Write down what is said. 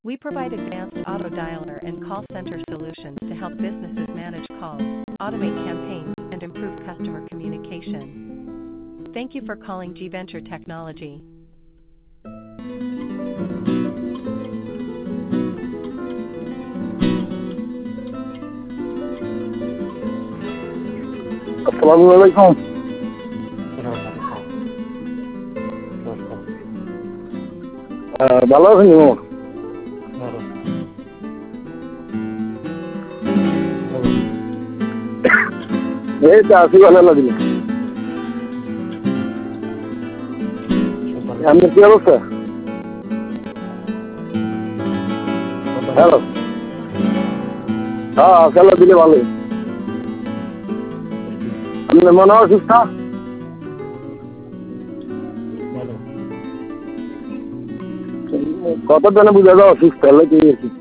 We provide advanced auto dialer and call center solutions to help businesses manage calls, automate campaigns, and improve customer communication. Thank you for calling G Venture Technology. আসসালামু আলাইকুম। ভালো আছেন? এই তো আছি, ভালো লাগলো। আপনার কি অবস্থা? হ্যালো, হ্যাঁ খেলা দিলে ভালোই। আপনার মনে হয় অসুস্থ? কত জনে বুঝা যায় অসুস্থ হলে কি?